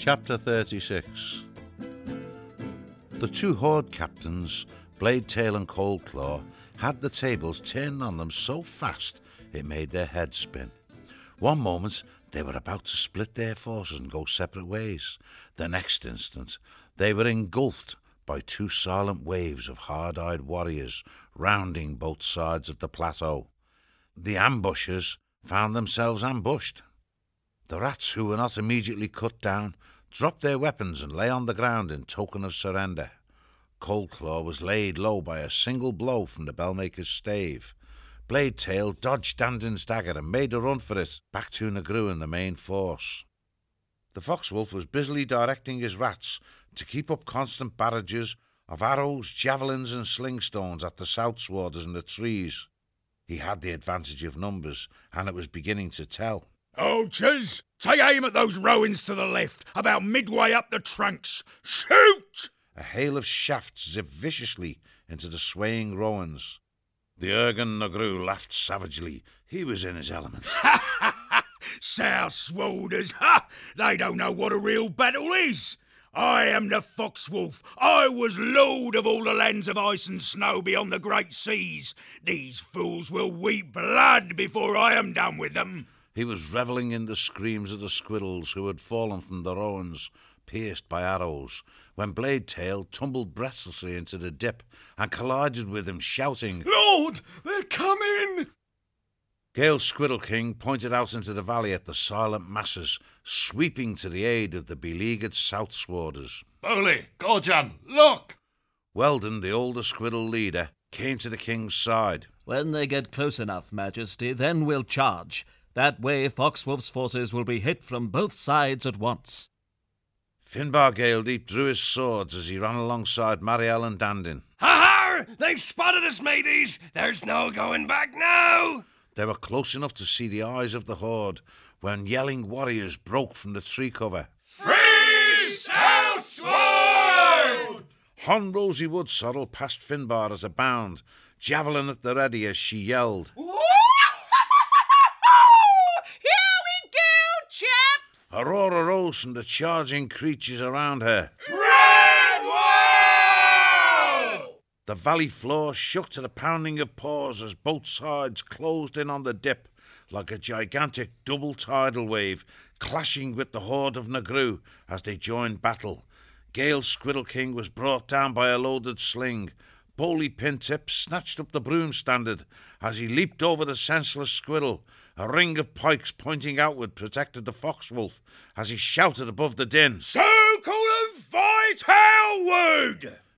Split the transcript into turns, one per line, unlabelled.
Chapter 36. The two horde captains, Blade Tail and Cold Claw, had the tables turned on them so fast it made their heads spin. One moment they were about to split their forces and go separate ways. The next instant they were engulfed by two silent waves of hard-eyed warriors rounding both sides of the plateau. The ambushers found themselves ambushed. The rats, who were not immediately cut down, dropped their weapons and lay on the ground in token of surrender. Cold Claw was laid low by a single blow from the Bellmaker's stave. Blade Tail dodged Dandin's dagger and made a run for it back to Nagru and the main force. The Foxwolf was busily directing his rats to keep up constant barrages of arrows, javelins and slingstones at the south swarders and the trees. He had the advantage of numbers, and it was beginning to tell.
Archers, take aim at those rowans to the left, about midway up the trunks. Shoot!
A hail of shafts zipped viciously into the swaying rowans. The Ergen Nagru laughed savagely. He was in his element.
South Swarders, ha! They don't know what a real battle is. I am the Foxwolf. I was lord of all the lands of ice and snow beyond the great seas. These fools will weep blood before I am done with them.
He was revelling in the screams of the squirrels who had fallen from the rowans, pierced by arrows, when Blade Tail tumbled breathlessly into the dip and collided with him, shouting,
"Lord, they're coming!"
Gale Squirrel King pointed out into the valley at the silent masses, sweeping to the aid of the beleaguered South Swarders.
"Bully, Gorjan, look!"
Weldon, the older squirrel leader, came to the king's side.
"When they get close enough, Majesty, then we'll charge. That way Foxwolf's forces will be hit from both sides at once."
Finbar Galedeep drew his swords as he ran alongside Mariel and Dandin.
Ha-ha! They've spotted us, mateys! There's no going back now!
They were close enough to see the eyes of the horde when yelling warriors broke from the tree cover.
Free Southsward!
Hon Rosie Woodsorrel passed Finbar at a bound, javelin at the ready as she yelled.
Here we go, chaps!
Aurora rose from the charging creatures around her. The valley floor shook to the pounding of paws as both sides closed in on the dip like a gigantic double tidal wave, clashing with the horde of Nagru as they joined battle. Gale Squirrel King was brought down by a loaded sling. Bowley Pintip snatched up the broom standard as he leaped over the senseless squirrel. A ring of pikes pointing outward protected the Foxwolf as he shouted above the din,
"Circle and fight hellward!"